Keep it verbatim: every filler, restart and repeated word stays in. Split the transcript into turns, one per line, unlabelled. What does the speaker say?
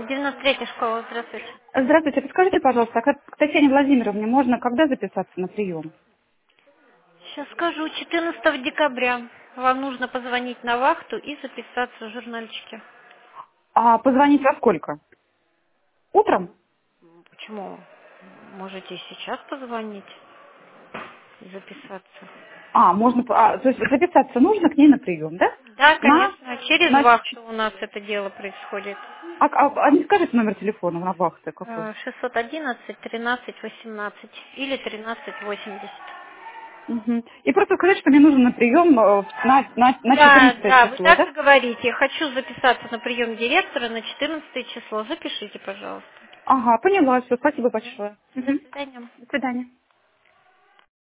девяносто третья школа, здравствуйте.
Здравствуйте, подскажите, пожалуйста, а к к Татьяне Владимировне можно когда записаться на прием?
Сейчас скажу, четырнадцатого декабря. Вам нужно позвонить на вахту и записаться в журнальчике.
А позвонить во сколько? Утром?
Почему? Можете и сейчас позвонить и записаться.
А, можно, по- а, то есть записаться нужно к ней на прием, да?
Да,
На,
конечно, через
на, ч-
вахту у нас это дело происходит.
а, а- а не скажете номер телефона на вахты какой?
Э, шестьсот одиннадцать тринадцать восемнадцать или тринадцать восемьдесят.
Мгм. И просто сказать, что мне нужно на прием э, в- на, на, на
Да,
четырнадцатое
да, вы
число,
так
да?
и говорите. Хочу записаться на прием директора на четырнадцатое число. Запишите, пожалуйста.
Ага, поняла, все, спасибо
Мгм.
большое.
До
Мгм.
свидания.
До свидания.